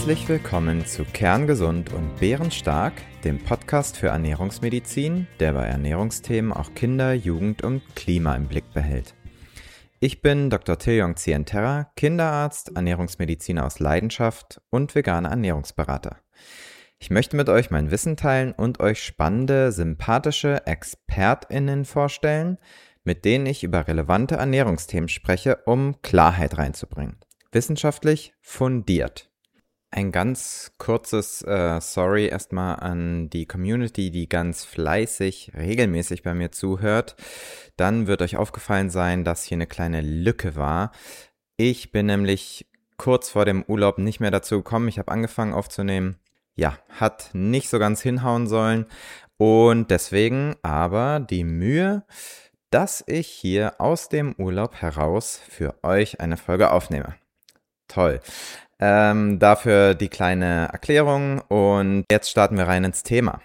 Herzlich willkommen zu Kerngesund und Bärenstark, dem Podcast für Ernährungsmedizin, der bei Ernährungsthemen auch Kinder, Jugend und Klima im Blick behält. Ich bin Dr. Tiljong Zienterra, Kinderarzt, Ernährungsmediziner aus Leidenschaft und veganer Ernährungsberater. Ich möchte mit euch mein Wissen teilen und euch spannende, sympathische ExpertInnen vorstellen, mit denen ich über relevante Ernährungsthemen spreche, um Klarheit reinzubringen. Wissenschaftlich fundiert. Ein ganz kurzes Sorry erstmal an die Community, die ganz fleißig, regelmäßig bei mir zuhört. Dann wird euch aufgefallen sein, dass hier eine kleine Lücke war. Ich bin nämlich kurz vor dem Urlaub nicht mehr dazu gekommen. Ich habe angefangen aufzunehmen. Ja, hat nicht so ganz hinhauen sollen. Und deswegen aber die Mühe, dass ich hier aus dem Urlaub heraus für euch eine Folge aufnehme. Toll. Dafür die kleine Erklärung und jetzt starten wir rein ins Thema.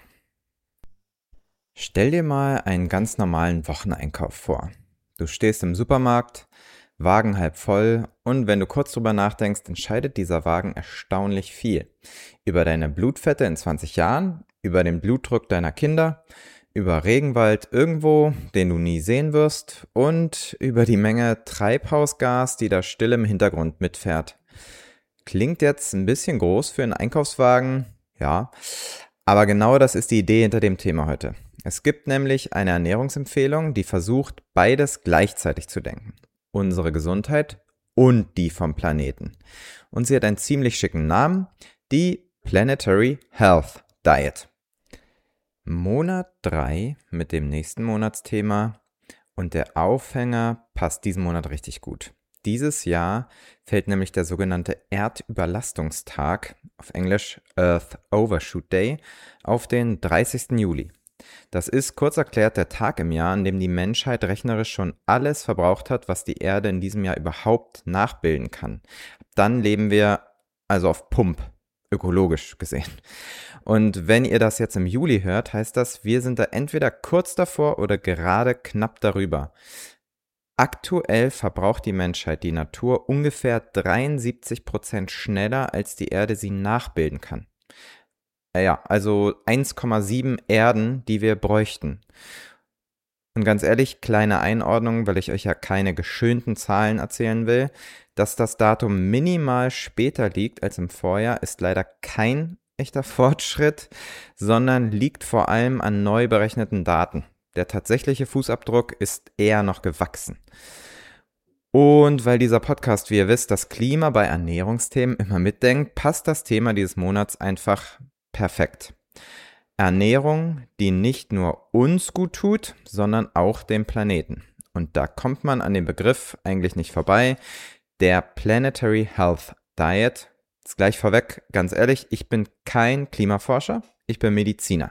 Stell dir mal einen ganz normalen Wocheneinkauf vor. Du stehst im Supermarkt, Wagen halb voll und wenn du kurz drüber nachdenkst, entscheidet dieser Wagen erstaunlich viel. Über deine Blutfette in 20 Jahren, über den Blutdruck deiner Kinder, über Regenwald irgendwo, den du nie sehen wirst und über die Menge Treibhausgas, die da still im Hintergrund mitfährt. Klingt jetzt ein bisschen groß für einen Einkaufswagen, ja, aber genau das ist die Idee hinter dem Thema heute. Es gibt nämlich eine Ernährungsempfehlung, die versucht, beides gleichzeitig zu denken. Unsere Gesundheit und die vom Planeten. Und sie hat einen ziemlich schicken Namen, die Planetary Health Diet. Monat 3 mit dem nächsten Monatsthema und der Aufhänger passt diesen Monat richtig gut. Dieses Jahr fällt nämlich der sogenannte Erdüberlastungstag, auf Englisch Earth Overshoot Day, auf den 30. Juli. Das ist kurz erklärt der Tag im Jahr, an dem die Menschheit rechnerisch schon alles verbraucht hat, was die Erde in diesem Jahr überhaupt nachbilden kann. Dann leben wir also auf Pump, ökologisch gesehen. Und wenn ihr das jetzt im Juli hört, heißt das, wir sind da entweder kurz davor oder gerade knapp darüber. Aktuell verbraucht die Menschheit die Natur ungefähr 73% schneller, als die Erde sie nachbilden kann. Ja, also 1,7 Erden, die wir bräuchten. Und ganz ehrlich, kleine Einordnung, weil ich euch ja keine geschönten Zahlen erzählen will, dass das Datum minimal später liegt als im Vorjahr, ist leider kein echter Fortschritt, sondern liegt vor allem an neu berechneten Daten. Der tatsächliche Fußabdruck ist eher noch gewachsen. Und weil dieser Podcast, wie ihr wisst, das Klima bei Ernährungsthemen immer mitdenkt, passt das Thema dieses Monats einfach perfekt. Ernährung, die nicht nur uns gut tut, sondern auch dem Planeten. Und da kommt man an dem Begriff eigentlich nicht vorbei. Der Planetary Health Diet. Ist gleich vorweg, ganz ehrlich, ich bin kein Klimaforscher, ich bin Mediziner.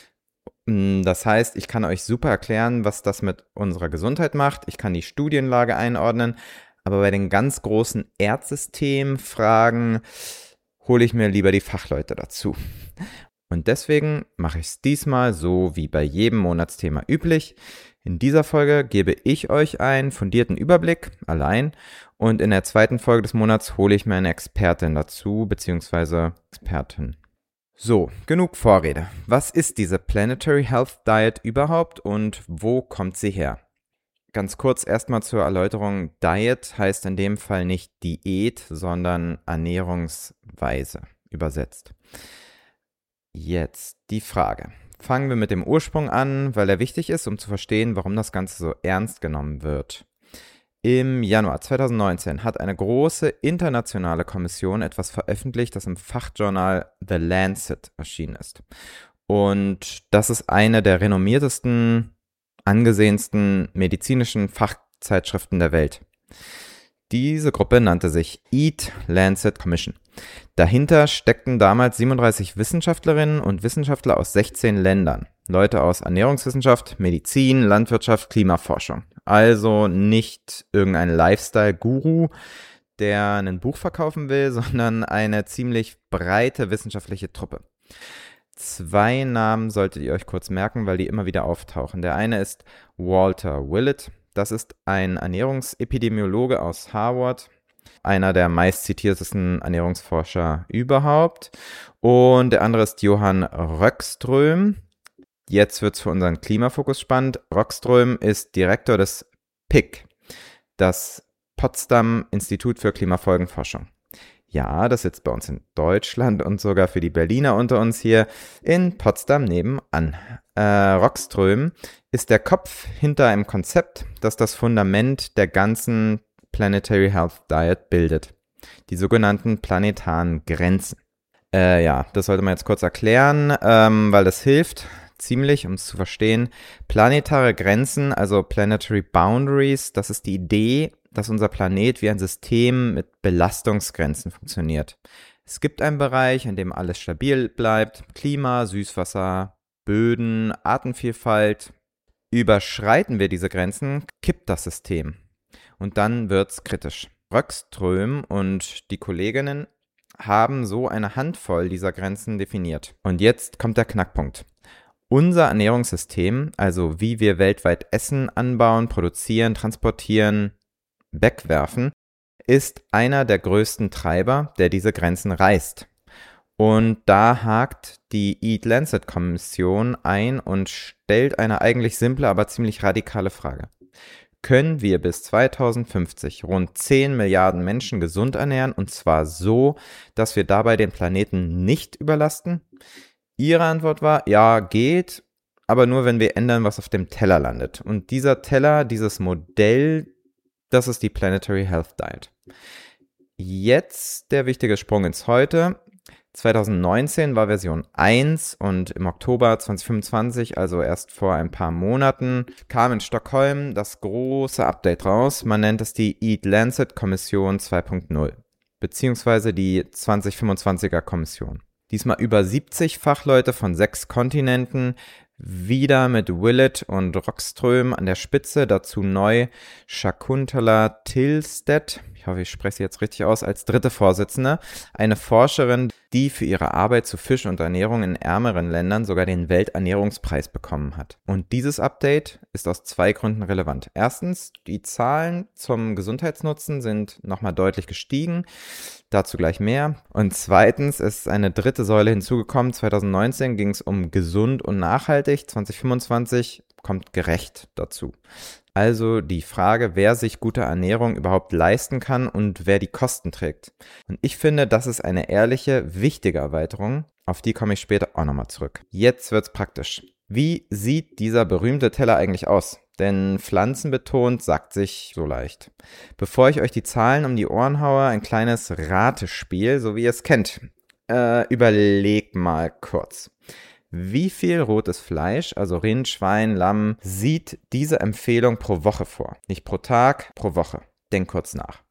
Das heißt, ich kann euch super erklären, was das mit unserer Gesundheit macht. Ich kann die Studienlage einordnen, aber bei den ganz großen Erdsystemen-Fragen hole ich mir lieber die Fachleute dazu. Und deswegen mache ich es diesmal so wie bei jedem Monatsthema üblich. In dieser Folge gebe ich euch einen fundierten Überblick allein und in der zweiten Folge des Monats hole ich mir eine Expertin dazu, beziehungsweise Expertin. So, genug Vorrede. Was ist diese Planetary Health Diet überhaupt und wo kommt sie her? Ganz kurz erstmal zur Erläuterung. Diet heißt in dem Fall nicht Diät, sondern Ernährungsweise übersetzt. Jetzt die Frage. Fangen wir mit dem Ursprung an, weil er wichtig ist, um zu verstehen, warum das Ganze so ernst genommen wird. Im Januar 2019 hat eine große internationale Kommission etwas veröffentlicht, das im Fachjournal The Lancet erschienen ist. Und das ist eine der renommiertesten, angesehensten medizinischen Fachzeitschriften der Welt. Diese Gruppe nannte sich Eat Lancet Commission. Dahinter steckten damals 37 Wissenschaftlerinnen und Wissenschaftler aus 16 Ländern. Leute aus Ernährungswissenschaft, Medizin, Landwirtschaft, Klimaforschung. Also nicht irgendein Lifestyle-Guru, der ein Buch verkaufen will, sondern eine ziemlich breite wissenschaftliche Truppe. 2 Namen solltet ihr euch kurz merken, weil die immer wieder auftauchen. Der eine ist Walter Willett. Das ist ein Ernährungsepidemiologe aus Harvard. einer der meistzitiertesten Ernährungsforscher überhaupt. Und der andere ist Johan Rockström. Jetzt wird es für unseren Klimafokus spannend. Rockström ist Direktor des PIC, das Potsdam Institut für Klimafolgenforschung. Ja, das sitzt bei uns in Deutschland und sogar für die Berliner unter uns hier in Potsdam nebenan. Rockström ist der Kopf hinter einem Konzept, das das Fundament der ganzen Planetary Health Diet bildet. Die sogenannten planetaren Grenzen. Das sollte man jetzt kurz erklären, weil das hilft ziemlich, um es zu verstehen. Planetare Grenzen, also Planetary Boundaries, das ist die Idee, dass unser Planet wie ein System mit Belastungsgrenzen funktioniert. Es gibt einen Bereich, in dem alles stabil bleibt, Klima, Süßwasser, Böden, Artenvielfalt. Überschreiten wir diese Grenzen, kippt das System. Und dann wird's kritisch. Rockström und die Kolleginnen haben so eine Handvoll dieser Grenzen definiert. Und jetzt kommt der Knackpunkt. Unser Ernährungssystem, also wie wir weltweit Essen anbauen, produzieren, transportieren, wegwerfen, ist einer der größten Treiber, der diese Grenzen reißt. Und da hakt die Eat-Lancet-Kommission ein und stellt eine eigentlich simple, aber ziemlich radikale Frage. Können wir bis 2050 rund 10 Milliarden Menschen gesund ernähren, und zwar so, dass wir dabei den Planeten nicht überlasten? Ihre Antwort war, ja, geht, aber nur, wenn wir ändern, was auf dem Teller landet. Und dieser Teller, dieses Modell, das ist die Planetary Health Diet. Jetzt der wichtige Sprung ins Heute. 2019 war Version 1 und im Oktober 2025, also erst vor ein paar Monaten, kam in Stockholm das große Update raus. Man nennt es die Eat-Lancet-Kommission 2.0, beziehungsweise die 2025er Kommission. Diesmal über 70 Fachleute von 6 Kontinenten, wieder mit Willett und Rockström an der Spitze, dazu neu Shakuntala Tillstedt, ich hoffe, ich spreche sie jetzt richtig aus, als dritte Vorsitzende, eine Forscherin, die für ihre Arbeit zu Fisch und Ernährung in ärmeren Ländern sogar den Welternährungspreis bekommen hat. Und dieses Update ist aus 2 Gründen relevant. Erstens, die Zahlen zum Gesundheitsnutzen sind nochmal deutlich gestiegen, dazu gleich mehr. Und zweitens ist eine dritte Säule hinzugekommen. 2019 ging es um gesund und nachhaltig, 2025 kommt gerecht dazu. Also die Frage, wer sich gute Ernährung überhaupt leisten kann und wer die Kosten trägt. Und ich finde, das ist eine ehrliche, wichtige Erweiterung. Auf die komme ich später auch nochmal zurück. Jetzt wird's praktisch. Wie sieht dieser berühmte Teller eigentlich aus? Denn pflanzenbetont sagt sich so leicht. Bevor ich euch die Zahlen um die Ohren haue, ein kleines Ratespiel, so wie ihr es kennt. Überleg mal kurz. Wie viel rotes Fleisch, also Rind, Schwein, Lamm, sieht diese Empfehlung pro Woche vor? Nicht pro Tag, pro Woche. Denk kurz nach.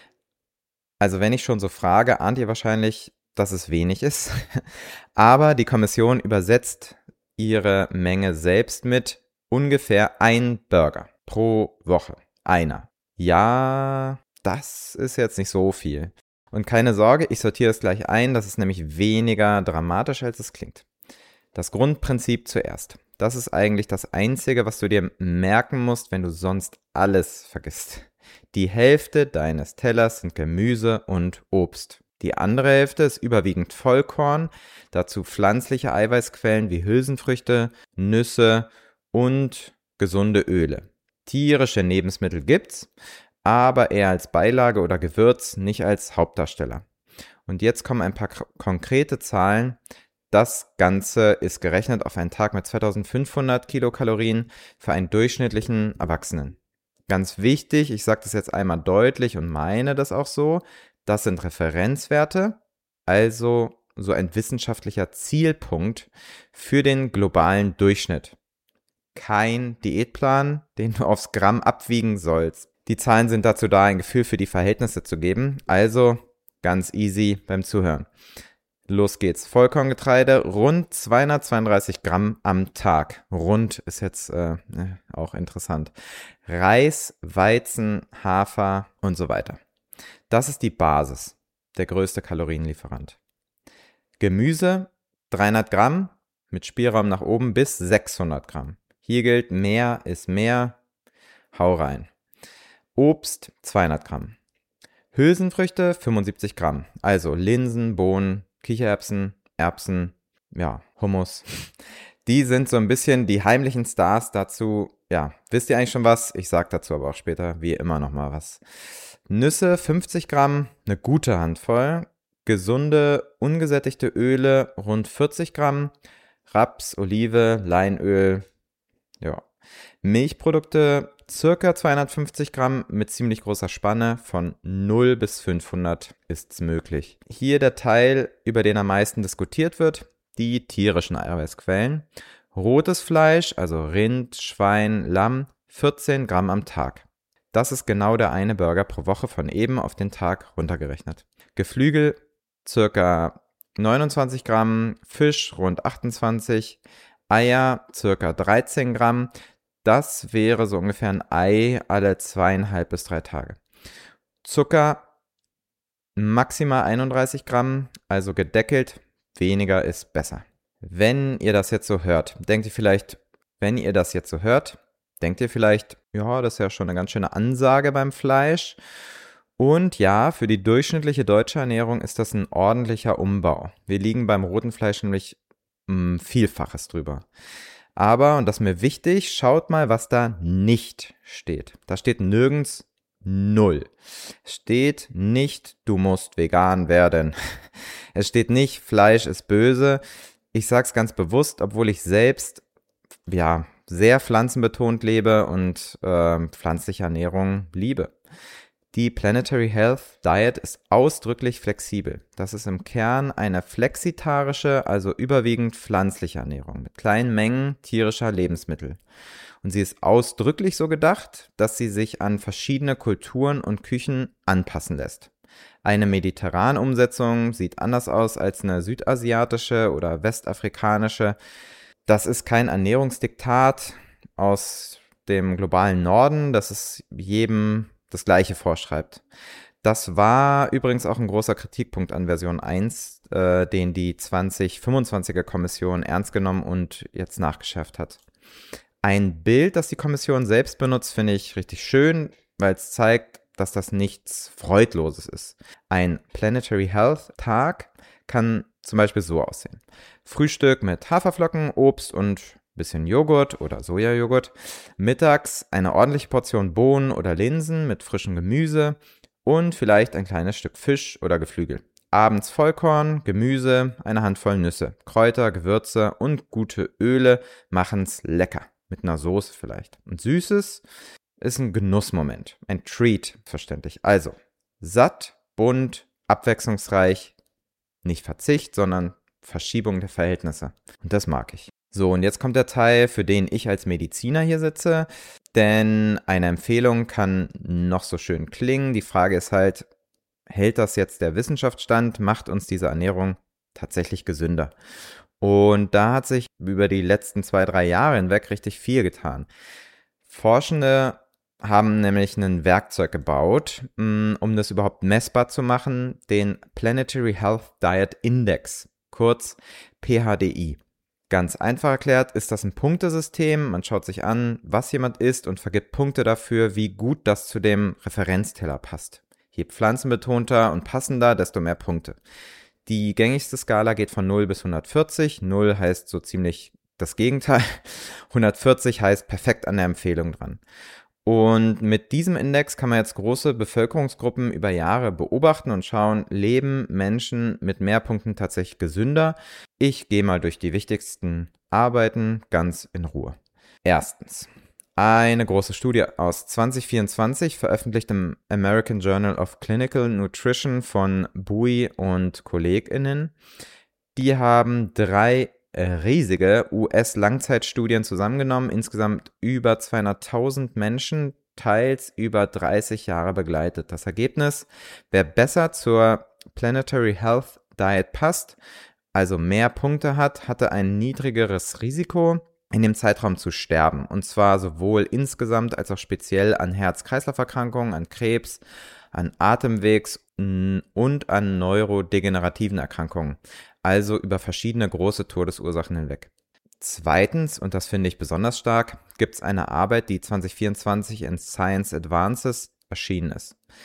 Also wenn ich schon so frage, ahnt ihr wahrscheinlich, dass es wenig ist. Aber die Kommission übersetzt ihre Menge selbst mit ungefähr 1 Burger pro Woche. Einer. Ja, das ist jetzt nicht so viel. Und keine Sorge, ich sortiere es gleich ein, das ist nämlich weniger dramatisch, als es klingt. Das Grundprinzip zuerst. Das ist eigentlich das Einzige, was du dir merken musst, wenn du sonst alles vergisst. Die Hälfte deines Tellers sind Gemüse und Obst. Die andere Hälfte ist überwiegend Vollkorn, dazu pflanzliche Eiweißquellen wie Hülsenfrüchte, Nüsse und gesunde Öle. Tierische Lebensmittel gibt's, aber eher als Beilage oder Gewürz, nicht als Hauptdarsteller. Und jetzt kommen ein paar konkrete Zahlen. Das Ganze ist gerechnet auf einen Tag mit 2500 Kilokalorien für einen durchschnittlichen Erwachsenen. Ganz wichtig, ich sage das jetzt einmal deutlich und meine das auch so, das sind Referenzwerte, also so ein wissenschaftlicher Zielpunkt für den globalen Durchschnitt. Kein Diätplan, den du aufs Gramm abwiegen sollst. Die Zahlen sind dazu da, ein Gefühl für die Verhältnisse zu geben, also ganz easy beim Zuhören. Los geht's. Vollkorngetreide, rund 232 Gramm am Tag. Rund ist jetzt auch interessant. Reis, Weizen, Hafer und so weiter. Das ist die Basis, der größte Kalorienlieferant. Gemüse, 300 Gramm, mit Spielraum nach oben bis 600 Gramm. Hier gilt, mehr ist mehr, hau rein. Obst, 200 Gramm. Hülsenfrüchte 75 Gramm, also Linsen, Bohnen, Kichererbsen, Erbsen, ja, Hummus. Die sind so ein bisschen die heimlichen Stars dazu. Ja, wisst ihr eigentlich schon was? Ich sag dazu aber auch später wie immer nochmal was. Nüsse 50 Gramm, eine gute Handvoll. Gesunde, ungesättigte Öle rund 40 Gramm. Raps, Olive, Leinöl, ja. Milchprodukte circa 250 Gramm mit ziemlich großer Spanne von 0 bis 500 ist es möglich. Hier der Teil, über den am meisten diskutiert wird, die tierischen Eiweißquellen. Rotes Fleisch, also Rind, Schwein, Lamm, 14 Gramm am Tag. Das ist genau der eine Burger pro Woche von eben auf den Tag runtergerechnet. Geflügel circa 29 Gramm, Fisch rund 28, Eier circa 13 Gramm. Das wäre so ungefähr ein Ei alle 2,5 bis 3 Tage. Zucker maximal 31 Gramm, also gedeckelt. Weniger ist besser. Wenn ihr das jetzt so hört, denkt ihr vielleicht, ja, das ist ja schon eine ganz schöne Ansage beim Fleisch. Und ja, für die durchschnittliche deutsche Ernährung ist das ein ordentlicher Umbau. Wir liegen beim roten Fleisch nämlich Vielfaches drüber. Aber, und das ist mir wichtig, schaut mal, was da nicht steht. Da steht nirgends 0. Es steht nicht, du musst vegan werden. Es steht nicht, Fleisch ist böse. Ich sag's ganz bewusst, obwohl ich selbst, ja, sehr pflanzenbetont lebe und pflanzliche Ernährung liebe. Die Planetary Health Diet ist ausdrücklich flexibel. Das ist im Kern eine flexitarische, also überwiegend pflanzliche Ernährung mit kleinen Mengen tierischer Lebensmittel. Und sie ist ausdrücklich so gedacht, dass sie sich an verschiedene Kulturen und Küchen anpassen lässt. Eine mediterrane Umsetzung sieht anders aus als eine südasiatische oder westafrikanische. Das ist kein Ernährungsdiktat aus dem globalen Norden, das es jedem das Gleiche vorschreibt. Das war übrigens auch ein großer Kritikpunkt an Version 1, den die 2025er Kommission ernst genommen und jetzt nachgeschärft hat. Ein Bild, das die Kommission selbst benutzt, finde ich richtig schön, weil es zeigt, dass das nichts Freudloses ist. Ein Planetary Health Tag kann zum Beispiel so aussehen. Frühstück mit Haferflocken, Obst und bisschen Joghurt oder Sojajoghurt. Mittags eine ordentliche Portion Bohnen oder Linsen mit frischem Gemüse und vielleicht ein kleines Stück Fisch oder Geflügel. Abends Vollkorn, Gemüse, eine Handvoll Nüsse, Kräuter, Gewürze und gute Öle machen's lecker. Mit einer Soße vielleicht. Und Süßes ist ein Genussmoment, ein Treat, verständlich. Also satt, bunt, abwechslungsreich, nicht Verzicht, sondern Verschiebung der Verhältnisse. Und das mag ich. So, und jetzt kommt der Teil, für den ich als Mediziner hier sitze, denn eine Empfehlung kann noch so schön klingen. Die Frage ist halt, hält das jetzt der Wissenschaftsstand, macht uns diese Ernährung tatsächlich gesünder? Und da hat sich über die letzten 2-3 Jahre hinweg richtig viel getan. Forschende haben nämlich ein Werkzeug gebaut, um das überhaupt messbar zu machen, den Planetary Health Diet Index, kurz PHDI. Ganz einfach erklärt ist das ein Punktesystem. Man schaut sich an, was jemand isst und vergibt Punkte dafür, wie gut das zu dem Referenzteller passt. Je pflanzenbetonter und passender, desto mehr Punkte. Die gängigste Skala geht von 0 bis 140. 0 heißt so ziemlich das Gegenteil. 140 heißt perfekt an der Empfehlung dran. Und mit diesem Index kann man jetzt große Bevölkerungsgruppen über Jahre beobachten und schauen, leben Menschen mit mehr Punkten tatsächlich gesünder? Ich gehe mal durch die wichtigsten Arbeiten ganz in Ruhe. Erstens, eine große Studie aus 2024, veröffentlicht im American Journal of Clinical Nutrition von Bui und KollegInnen. Die haben 3 riesige US-Langzeitstudien zusammengenommen, insgesamt über 200.000 Menschen, teils über 30 Jahre begleitet. Das Ergebnis, wer besser zur Planetary Health Diet passt, also mehr Punkte hat, hatte ein niedrigeres Risiko, in dem Zeitraum zu sterben. Und zwar sowohl insgesamt als auch speziell an Herz-Kreislauf-Erkrankungen, an Krebs, an Atemwegs- und an neurodegenerativen Erkrankungen. Also über verschiedene große Todesursachen hinweg. Zweitens, und das finde ich besonders stark, gibt es eine Arbeit, die 2024 in Science Advances erschienen ist.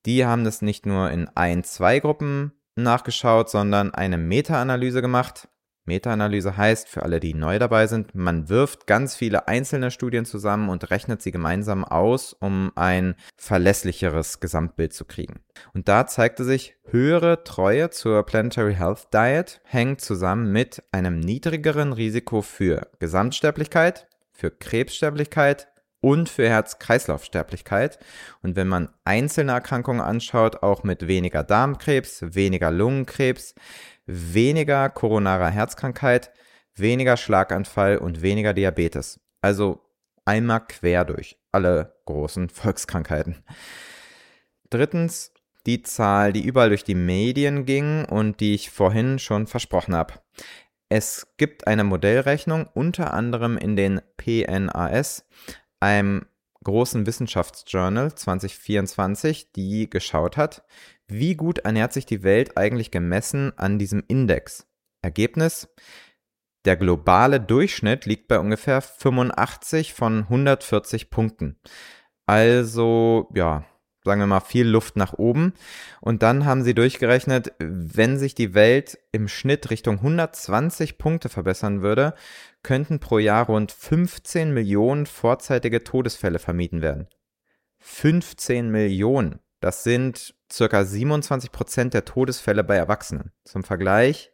Die haben das nicht nur in 2 Gruppen nachgeschaut, sondern eine Meta-Analyse gemacht. Meta-Analyse heißt, für alle, die neu dabei sind, man wirft ganz viele einzelne Studien zusammen und rechnet sie gemeinsam aus, um ein verlässlicheres Gesamtbild zu kriegen. Und da zeigte sich, höhere Treue zur Planetary Health Diet hängt zusammen mit einem niedrigeren Risiko für Gesamtsterblichkeit, für Krebssterblichkeit und für Herz-Kreislauf-Sterblichkeit. Und wenn man einzelne Erkrankungen anschaut, auch mit weniger Darmkrebs, weniger Lungenkrebs, weniger koronarer Herzkrankheit, weniger Schlaganfall und weniger Diabetes. Also einmal quer durch alle großen Volkskrankheiten. Drittens, die Zahl, die überall durch die Medien ging und die ich vorhin schon versprochen habe. Es gibt eine Modellrechnung, unter anderem in den PNAS, einem großen Wissenschaftsjournal 2024, die geschaut hat, wie gut ernährt sich die Welt eigentlich gemessen an diesem Index. Ergebnis: Der globale Durchschnitt liegt bei ungefähr 85 von 140 Punkten. Also, ja, sagen wir mal, viel Luft nach oben. Und dann haben sie durchgerechnet, wenn sich die Welt im Schnitt Richtung 120 Punkte verbessern würde, könnten pro Jahr rund 15 Millionen vorzeitige Todesfälle vermieden werden. 15 Millionen. Das sind ca. 27% der Todesfälle bei Erwachsenen. Zum Vergleich: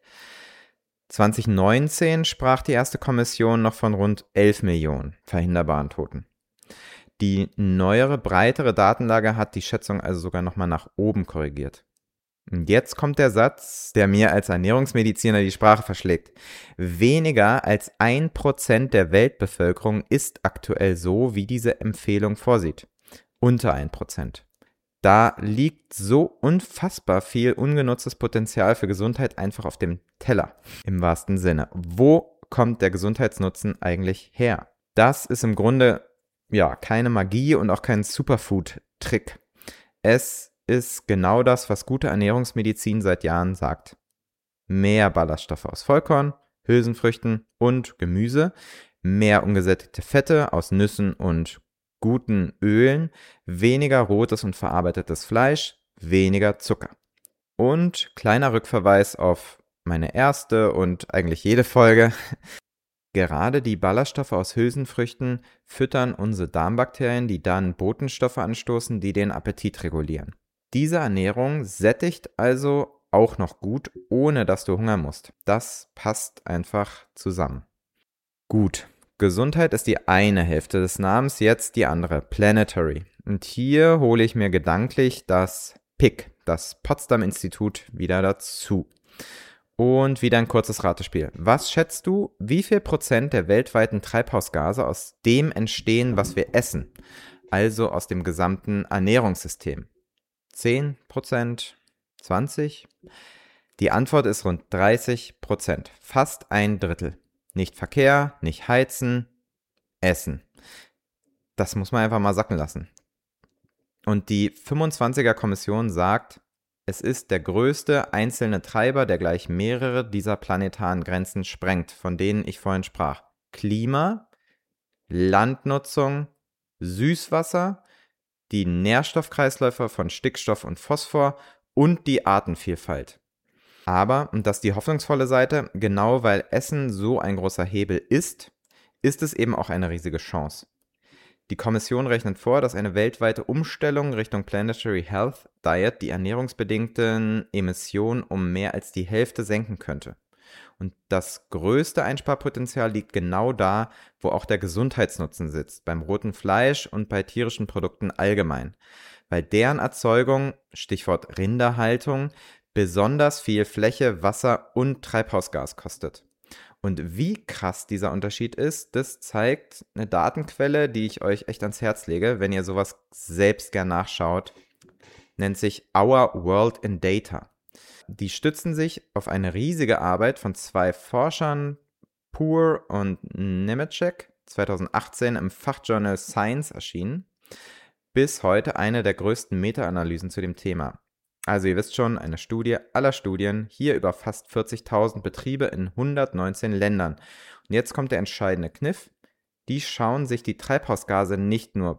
2019 sprach die erste Kommission noch von rund 11 Millionen verhinderbaren Toten. Die neuere, breitere Datenlage hat die Schätzung also sogar nochmal nach oben korrigiert. Und jetzt kommt der Satz, der mir als Ernährungsmediziner die Sprache verschlägt. Weniger als 1% der Weltbevölkerung ist aktuell so, wie diese Empfehlung vorsieht. Unter 1%. Da liegt so unfassbar viel ungenutztes Potenzial für Gesundheit einfach auf dem Teller, im wahrsten Sinne. Wo kommt der Gesundheitsnutzen eigentlich her? Das ist im Grunde keine Magie und auch kein Superfood-Trick. Es ist genau das, was gute Ernährungsmedizin seit Jahren sagt. Mehr Ballaststoffe aus Vollkorn, Hülsenfrüchten und Gemüse, mehr ungesättigte Fette aus Nüssen und guten Ölen, weniger rotes und verarbeitetes Fleisch, weniger Zucker. Und kleiner Rückverweis auf meine erste und eigentlich jede Folge. Gerade die Ballaststoffe aus Hülsenfrüchten füttern unsere Darmbakterien, die dann Botenstoffe anstoßen, die den Appetit regulieren. Diese Ernährung sättigt also auch noch gut, ohne dass du hungern musst. Das passt einfach zusammen. Gut. Gesundheit ist die eine Hälfte des Namens, jetzt die andere, Planetary. Und hier hole ich mir gedanklich das PIC, das Potsdam-Institut, wieder dazu. Und wieder ein kurzes Ratespiel. Was schätzt du, wie viel Prozent der weltweiten Treibhausgase aus dem entstehen, was wir essen? Also aus dem gesamten Ernährungssystem. 10%? 20%? Die Antwort ist rund 30%, fast ein Drittel. Nicht Verkehr, nicht Heizen, Essen. Das muss man einfach mal sacken lassen. Und die 25er-Kommission sagt, es ist der größte einzelne Treiber, der gleich mehrere dieser planetaren Grenzen sprengt, von denen ich vorhin sprach. Klima, Landnutzung, Süßwasser, die Nährstoffkreisläufe von Stickstoff und Phosphor und die Artenvielfalt. Aber, und das ist die hoffnungsvolle Seite, genau weil Essen so ein großer Hebel ist es eben auch eine riesige Chance. Die Kommission rechnet vor, dass eine weltweite Umstellung Richtung Planetary Health Diet die ernährungsbedingten Emissionen um mehr als die Hälfte senken könnte. Und das größte Einsparpotenzial liegt genau da, wo auch der Gesundheitsnutzen sitzt, beim roten Fleisch und bei tierischen Produkten allgemein. Weil deren Erzeugung, Stichwort Rinderhaltung, besonders viel Fläche, Wasser und Treibhausgas kostet. Und wie krass dieser Unterschied ist, das zeigt eine Datenquelle, die ich euch echt ans Herz lege, wenn ihr sowas selbst gern nachschaut. Nennt sich Our World in Data. Die stützen sich auf eine riesige Arbeit von 2 Forschern, Poor und Nemeczek, 2018 im Fachjournal Science erschienen. Bis heute eine der größten Meta-Analysen zu dem Thema. Also ihr wisst schon, eine Studie aller Studien, hier über fast 40.000 Betriebe in 119 Ländern. Und jetzt kommt der entscheidende Kniff. Die schauen sich die Treibhausgase nicht nur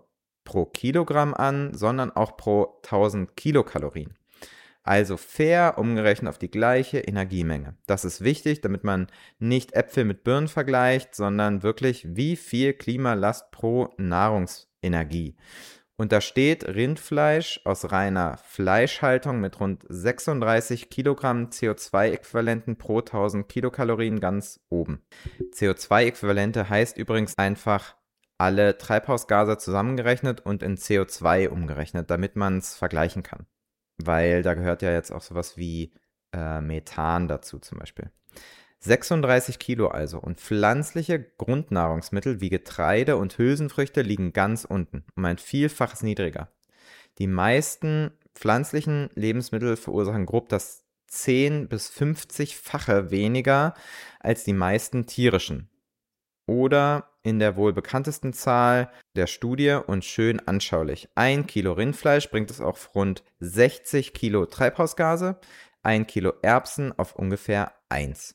pro Kilogramm an, sondern auch pro 1000 Kilokalorien. Also fair umgerechnet auf die gleiche Energiemenge. Das ist wichtig, damit man nicht Äpfel mit Birnen vergleicht, sondern wirklich wie viel Klimalast pro Nahrungsenergie. Und da steht Rindfleisch aus reiner Fleischhaltung mit rund 36 Kilogramm CO2-Äquivalenten pro 1000 Kilokalorien ganz oben. CO2-Äquivalente heißt übrigens einfach alle Treibhausgase zusammengerechnet und in CO2 umgerechnet, damit man es vergleichen kann. Weil da gehört ja jetzt auch sowas wie Methan dazu zum Beispiel. 36 Kilo also und pflanzliche Grundnahrungsmittel wie Getreide und Hülsenfrüchte liegen ganz unten, um ein Vielfaches niedriger. Die meisten pflanzlichen Lebensmittel verursachen grob das 10- bis 50-fache weniger als die meisten tierischen. Oder in der wohl bekanntesten Zahl der Studie und schön anschaulich. 1 Kilo Rindfleisch bringt es auf rund 60 Kilo Treibhausgase, 1 Kilo Erbsen auf ungefähr 1.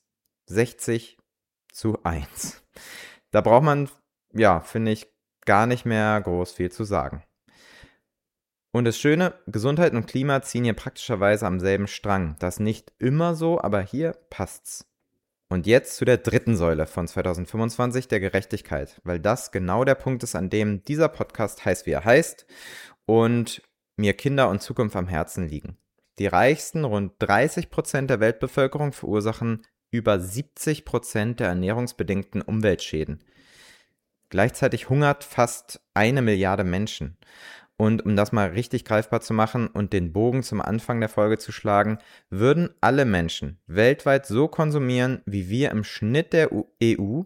60:1. Da braucht man, ja, finde ich, gar nicht mehr groß viel zu sagen. Und das Schöne, Gesundheit und Klima ziehen hier praktischerweise am selben Strang. Das ist nicht immer so, aber hier passt's. Und jetzt zu der dritten Säule von 2025, der Gerechtigkeit, weil das genau der Punkt ist, an dem dieser Podcast heißt, wie er heißt und mir Kinder und Zukunft am Herzen liegen. Die reichsten, rund 30% der Weltbevölkerung verursachen über 70% der ernährungsbedingten Umweltschäden. Gleichzeitig hungert fast 1 Milliarde Menschen. Und um das mal richtig greifbar zu machen und den Bogen zum Anfang der Folge zu schlagen, würden alle Menschen weltweit so konsumieren, wie wir im Schnitt der EU,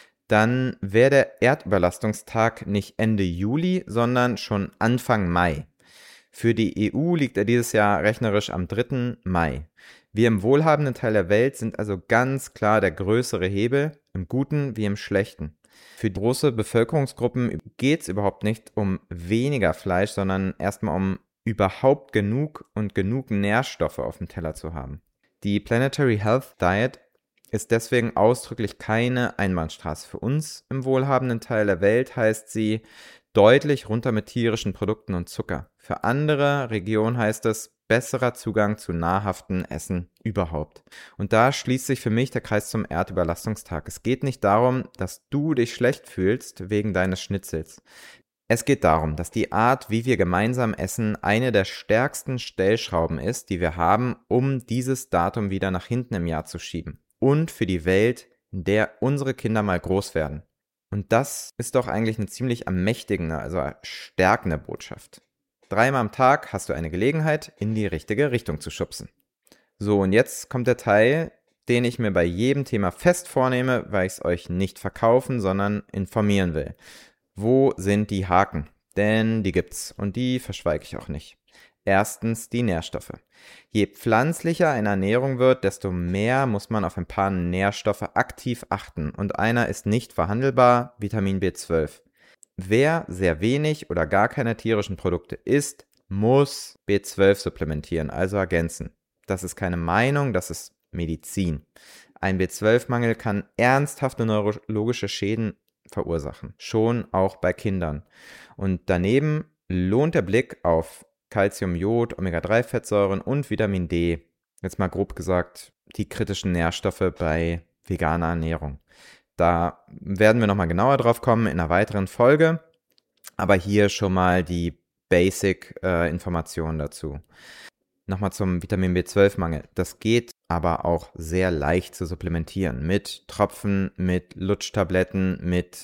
dann wäre der Erdüberlastungstag nicht Ende Juli, sondern schon Anfang Mai. Für die EU liegt er dieses Jahr rechnerisch am 3. Mai. Wir im wohlhabenden Teil der Welt sind also ganz klar der größere Hebel, im Guten wie im Schlechten. Für große Bevölkerungsgruppen geht es überhaupt nicht um weniger Fleisch, sondern erstmal um überhaupt genug Nährstoffe auf dem Teller zu haben. Die Planetary Health Diet ist deswegen ausdrücklich keine Einbahnstraße. Für uns im wohlhabenden Teil der Welt heißt sie deutlich runter mit tierischen Produkten und Zucker. Für andere Regionen heißt es besserer Zugang zu nahrhaften Essen überhaupt. Und da schließt sich für mich der Kreis zum Erdüberlastungstag. Es geht nicht darum, dass du dich schlecht fühlst wegen deines Schnitzels. Es geht darum, dass die Art, wie wir gemeinsam essen, eine der stärksten Stellschrauben ist, die wir haben, um dieses Datum wieder nach hinten im Jahr zu schieben. Und für die Welt, in der unsere Kinder mal groß werden. Und das ist doch eigentlich eine ziemlich ermächtigende, also stärkende Botschaft. 3-mal am Tag hast du eine Gelegenheit, in die richtige Richtung zu schubsen. So, und jetzt kommt der Teil, den ich mir bei jedem Thema fest vornehme, weil ich es euch nicht verkaufen, sondern informieren will. Wo sind die Haken? Denn die gibt's und die verschweige ich auch nicht. Erstens die Nährstoffe. Je pflanzlicher eine Ernährung wird, desto mehr muss man auf ein paar Nährstoffe aktiv achten. Und einer ist nicht verhandelbar, Vitamin B12. Wer sehr wenig oder gar keine tierischen Produkte isst, muss B12 supplementieren, also ergänzen. Das ist keine Meinung, das ist Medizin. Ein B12-Mangel kann ernsthafte neurologische Schäden verursachen, schon auch bei Kindern. Und daneben lohnt der Blick auf Calcium, Jod, Omega-3-Fettsäuren und Vitamin D. Jetzt mal grob gesagt, die kritischen Nährstoffe bei veganer Ernährung. Da werden wir nochmal genauer drauf kommen in einer weiteren Folge, aber hier schon mal die Basic-Informationen dazu. Nochmal zum Vitamin B12-Mangel. Das geht aber auch sehr leicht zu supplementieren mit Tropfen, mit Lutschtabletten,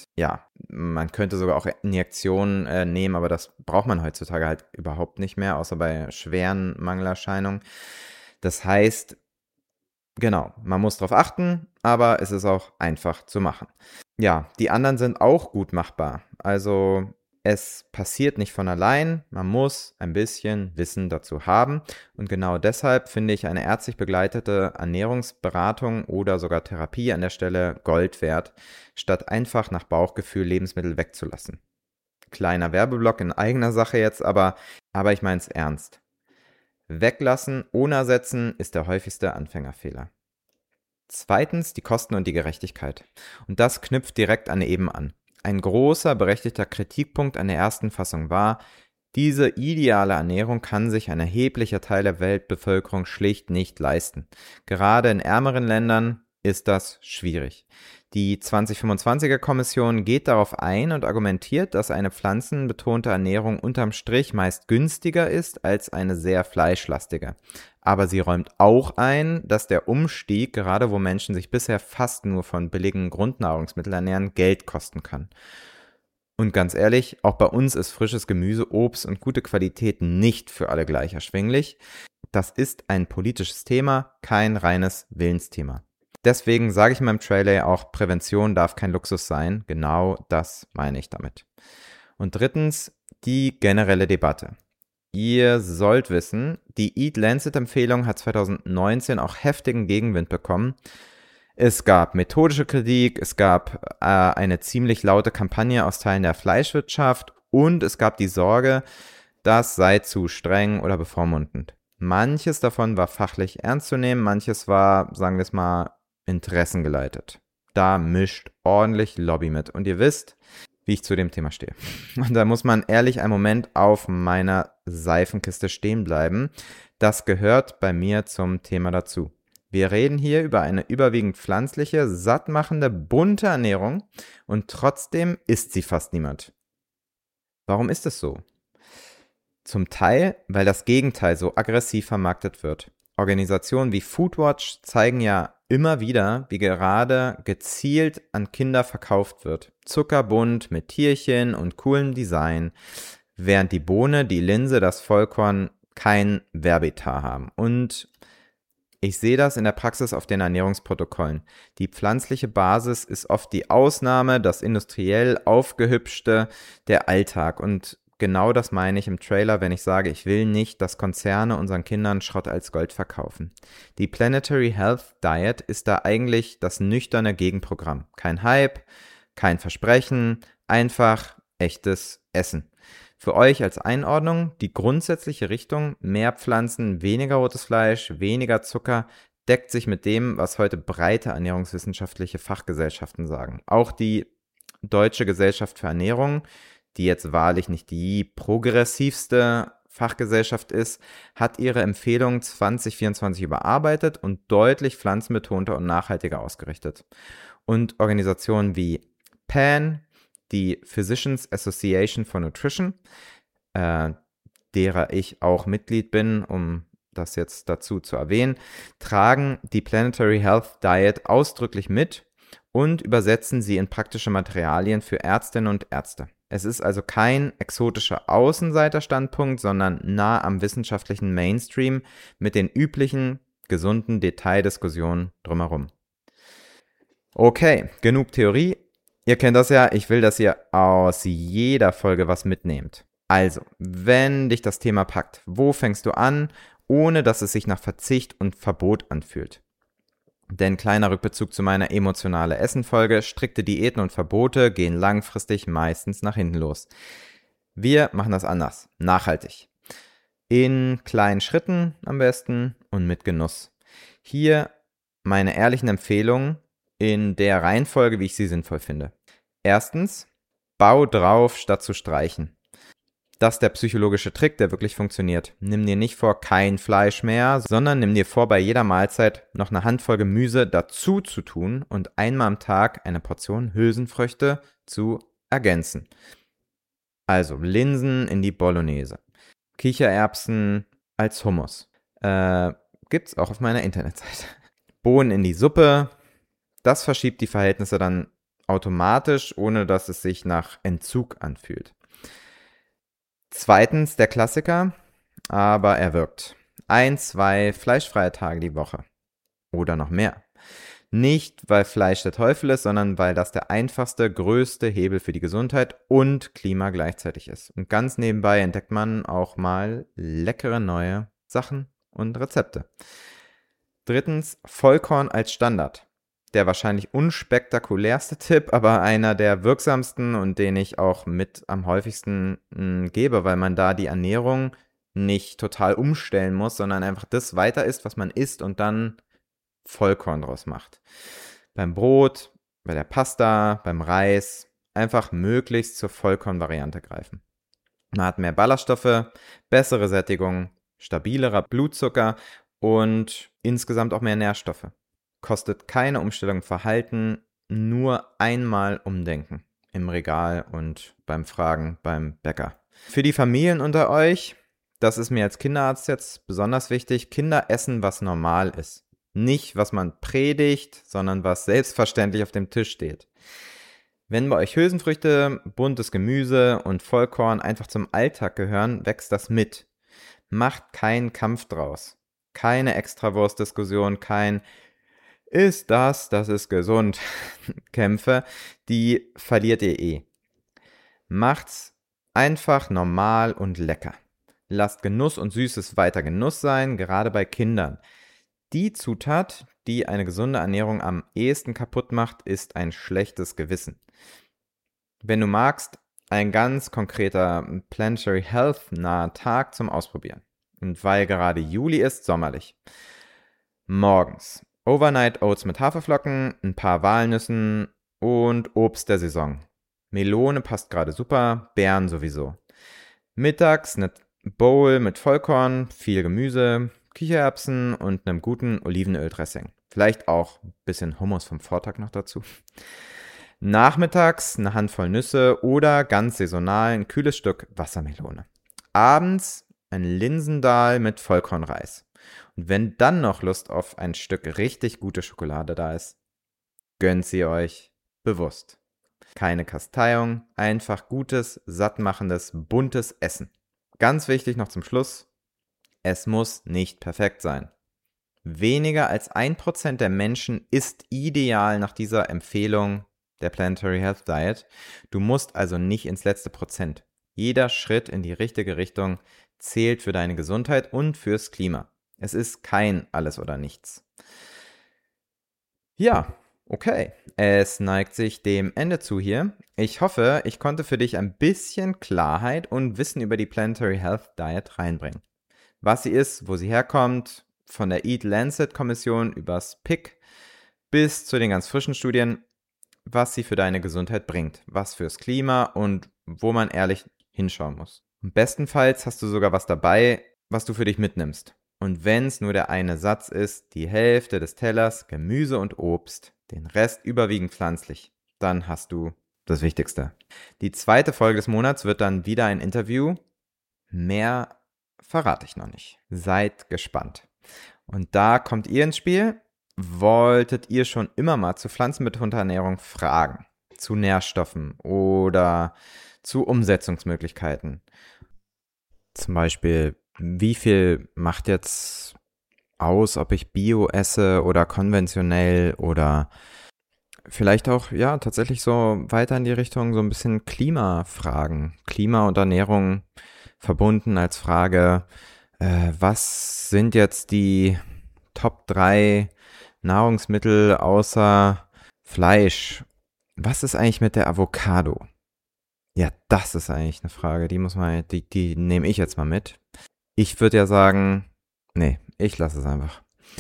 man könnte sogar auch Injektionen nehmen, aber das braucht man heutzutage halt überhaupt nicht mehr, außer bei schweren Mangelerscheinungen. Das heißt, genau, man muss darauf achten, aber es ist auch einfach zu machen. Ja, die anderen sind auch gut machbar. Also es passiert nicht von allein, man muss ein bisschen Wissen dazu haben. Und genau deshalb finde ich eine ärztlich begleitete Ernährungsberatung oder sogar Therapie an der Stelle Gold wert, statt einfach nach Bauchgefühl Lebensmittel wegzulassen. Kleiner Werbeblock in eigener Sache jetzt, aber ich meine es ernst. Weglassen ohne ersetzen ist der häufigste Anfängerfehler. Zweitens die Kosten und die Gerechtigkeit. Und das knüpft direkt an eben an. ein großer berechtigter Kritikpunkt an der ersten Fassung war, diese ideale Ernährung kann sich ein erheblicher Teil der Weltbevölkerung schlicht nicht leisten. Gerade in ärmeren Ländern ist das schwierig. Die 2025er Kommission geht darauf ein und argumentiert, dass eine pflanzenbetonte Ernährung unterm Strich meist günstiger ist als eine sehr fleischlastige. Aber sie räumt auch ein, dass der Umstieg, gerade wo Menschen sich bisher fast nur von billigen Grundnahrungsmitteln ernähren, Geld kosten kann. Und ganz ehrlich, auch bei uns ist frisches Gemüse, Obst und gute Qualität nicht für alle gleich erschwinglich. Das ist ein politisches Thema, kein reines Willensthema. Deswegen sage ich in meinem Trailer auch, Prävention darf kein Luxus sein. Genau das meine ich damit. Und drittens, die generelle Debatte. Ihr sollt wissen, die Eat Lancet-Empfehlung hat 2019 auch heftigen Gegenwind bekommen. Es gab methodische Kritik, es gab eine ziemlich laute Kampagne aus Teilen der Fleischwirtschaft und es gab die Sorge, das sei zu streng oder bevormundend. Manches davon war fachlich ernst zu nehmen, manches war, sagen wir es mal, interessengeleitet. Da mischt ordentlich Lobby mit. Und ihr wisst, wie ich zu dem Thema stehe. Und da muss man ehrlich einen Moment auf meiner Seifenkiste stehen bleiben. Das gehört bei mir zum Thema dazu. Wir reden hier über eine überwiegend pflanzliche, sattmachende, bunte Ernährung und trotzdem isst sie fast niemand. Warum ist es so? Zum Teil, weil das Gegenteil so aggressiv vermarktet wird. Organisationen wie Foodwatch zeigen ja immer wieder, wie gerade gezielt an Kinder verkauft wird. Zuckerbunt mit Tierchen und coolem Design, während die Bohne, die Linse, das Vollkorn kein Werbeetat haben. Und ich sehe das in der Praxis auf den Ernährungsprotokollen. Die pflanzliche Basis ist oft die Ausnahme, das industriell aufgehübschte, der Alltag. Und genau das meine ich im Trailer, wenn ich sage, ich will nicht, dass Konzerne unseren Kindern Schrott als Gold verkaufen. Die Planetary Health Diet ist da eigentlich das nüchterne Gegenprogramm. Kein Hype, kein Versprechen, einfach echtes Essen. Für euch als Einordnung, die grundsätzliche Richtung, mehr Pflanzen, weniger rotes Fleisch, weniger Zucker, deckt sich mit dem, was heute breite ernährungswissenschaftliche Fachgesellschaften sagen. Auch die Deutsche Gesellschaft für Ernährung, die jetzt wahrlich nicht die progressivste Fachgesellschaft ist, hat ihre Empfehlungen 2024 überarbeitet und deutlich pflanzenbetonter und nachhaltiger ausgerichtet. Und Organisationen wie PAN, die Physicians Association for Nutrition, derer ich auch Mitglied bin, um das jetzt dazu zu erwähnen, tragen die Planetary Health Diet ausdrücklich mit und übersetzen sie in praktische Materialien für Ärztinnen und Ärzte. Es ist also kein exotischer Außenseiterstandpunkt, sondern nah am wissenschaftlichen Mainstream mit den üblichen gesunden Detaildiskussionen drumherum. Okay, genug Theorie. Ihr kennt das ja, ich will, dass ihr aus jeder Folge was mitnehmt. Also, wenn dich das Thema packt, wo fängst du an, ohne dass es sich nach Verzicht und Verbot anfühlt? Denn kleiner Rückbezug zu meiner emotionale Essen-Folge, strikte Diäten und Verbote gehen langfristig meistens nach hinten los. Wir machen das anders, nachhaltig. In kleinen Schritten am besten und mit Genuss. Hier meine ehrlichen Empfehlungen in der Reihenfolge, wie ich sie sinnvoll finde. Erstens, bau drauf, statt zu streichen. Das ist der psychologische Trick, der wirklich funktioniert. Nimm dir nicht vor, kein Fleisch mehr, sondern nimm dir vor, bei jeder Mahlzeit noch eine Handvoll Gemüse dazu zu tun und einmal am Tag eine Portion Hülsenfrüchte zu ergänzen. Also Linsen in die Bolognese, Kichererbsen als Hummus. Gibt's auch auf meiner Internetseite. Bohnen in die Suppe. Das verschiebt die Verhältnisse dann automatisch, ohne dass es sich nach Entzug anfühlt. Zweitens der Klassiker, aber er wirkt. 1, 2 fleischfreie Tage die Woche. Oder noch mehr. Nicht, weil Fleisch der Teufel ist, sondern weil das der einfachste, größte Hebel für die Gesundheit und Klima gleichzeitig ist. Und ganz nebenbei entdeckt man auch mal leckere neue Sachen und Rezepte. Drittens, Vollkorn als Standard. Der wahrscheinlich unspektakulärste Tipp, aber einer der wirksamsten und den ich auch mit am häufigsten gebe, weil man da die Ernährung nicht total umstellen muss, sondern einfach das weiter isst, was man isst und dann Vollkorn draus macht. Beim Brot, bei der Pasta, beim Reis, einfach möglichst zur Vollkornvariante greifen. Man hat mehr Ballaststoffe, bessere Sättigung, stabilerer Blutzucker und insgesamt auch mehr Nährstoffe. Kostet keine Umstellung im Verhalten, nur einmal umdenken im Regal und beim Fragen beim Bäcker. Für die Familien unter euch, das ist mir als Kinderarzt jetzt besonders wichtig, Kinder essen, was normal ist. Nicht, was man predigt, sondern was selbstverständlich auf dem Tisch steht. Wenn bei euch Hülsenfrüchte, buntes Gemüse und Vollkorn einfach zum Alltag gehören, wächst das mit. Macht keinen Kampf draus. Keine Extrawurstdiskussion, kein ist das ist gesund Kämpfe, die verliert ihr eh. Macht's einfach normal und lecker. Lasst Genuss und Süßes weiter Genuss sein, gerade bei Kindern. Die Zutat, die eine gesunde Ernährung am ehesten kaputt macht, ist ein schlechtes Gewissen. Wenn du magst, ein ganz konkreter Planetary Health naher Tag zum Ausprobieren. Und weil gerade Juli ist, sommerlich. Morgens Overnight Oats mit Haferflocken, ein paar Walnüssen und Obst der Saison. Melone passt gerade super, Beeren sowieso. Mittags eine Bowl mit Vollkorn, viel Gemüse, Kichererbsen und einem guten Olivenöldressing. Vielleicht auch ein bisschen Hummus vom Vortag noch dazu. Nachmittags eine Handvoll Nüsse oder ganz saisonal ein kühles Stück Wassermelone. Abends ein Linsendahl mit Vollkornreis. Und wenn dann noch Lust auf ein Stück richtig gute Schokolade da ist, gönnt sie euch bewusst. Keine Kasteiung, einfach gutes, sattmachendes, buntes Essen. Ganz wichtig noch zum Schluss, es muss nicht perfekt sein. Weniger als 1% der Menschen ist ideal nach dieser Empfehlung der Planetary Health Diet. Du musst also nicht ins letzte Prozent. Jeder Schritt in die richtige Richtung zählt für deine Gesundheit und fürs Klima. Es ist kein Alles oder Nichts. Ja, okay. Es neigt sich dem Ende zu hier. Ich hoffe, ich konnte für dich ein bisschen Klarheit und Wissen über die Planetary Health Diet reinbringen. Was sie ist, wo sie herkommt, von der Eat Lancet Kommission übers PIC bis zu den ganz frischen Studien, was sie für deine Gesundheit bringt, was fürs Klima und wo man ehrlich hinschauen muss. Und bestenfalls hast du sogar was dabei, was du für dich mitnimmst. Und wenn es nur der eine Satz ist, die Hälfte des Tellers Gemüse und Obst, den Rest überwiegend pflanzlich, dann hast du das Wichtigste. Die zweite Folge des Monats wird dann wieder ein Interview. Mehr verrate ich noch nicht. Seid gespannt. Und da kommt ihr ins Spiel. Wolltet ihr schon immer mal zu pflanzenbetonter Ernährung fragen? Zu Nährstoffen oder zu Umsetzungsmöglichkeiten? Zum Beispiel, wie viel macht jetzt aus, ob ich Bio esse oder konventionell oder vielleicht auch, ja, tatsächlich so weiter in die Richtung so ein bisschen Klimafragen. Klima und Ernährung verbunden als Frage, was sind jetzt die Top 3 Nahrungsmittel außer Fleisch? Was ist eigentlich mit der Avocado? Ja, das ist eigentlich eine Frage, die nehme ich jetzt mal mit. Ich würde ja sagen, nee, ich lasse es einfach.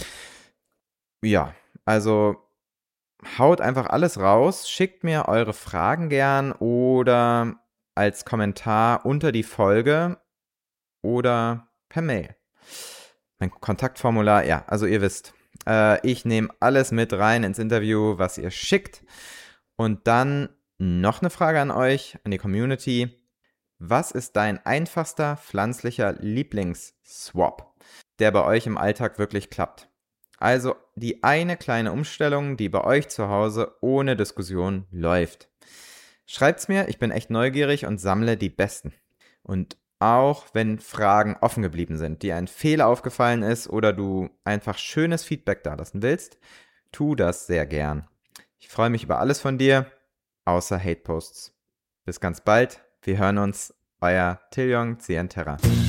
Ja, also haut einfach alles raus, schickt mir eure Fragen gern oder als Kommentar unter die Folge oder per Mail. Mein Kontaktformular, ja, also ihr wisst, ich nehme alles mit rein ins Interview, was ihr schickt. Und dann noch eine Frage an euch, an die Community. Was ist dein einfachster pflanzlicher Lieblingsswap, der bei euch im Alltag wirklich klappt? Also die eine kleine Umstellung, die bei euch zu Hause ohne Diskussion läuft. Schreibt's mir, ich bin echt neugierig und sammle die besten. Und auch wenn Fragen offen geblieben sind, dir ein Fehler aufgefallen ist oder du einfach schönes Feedback dalassen willst, tu das sehr gern. Ich freue mich über alles von dir, außer Hate-Posts. Bis ganz bald, wir hören uns, euer Tiljong Zienterra.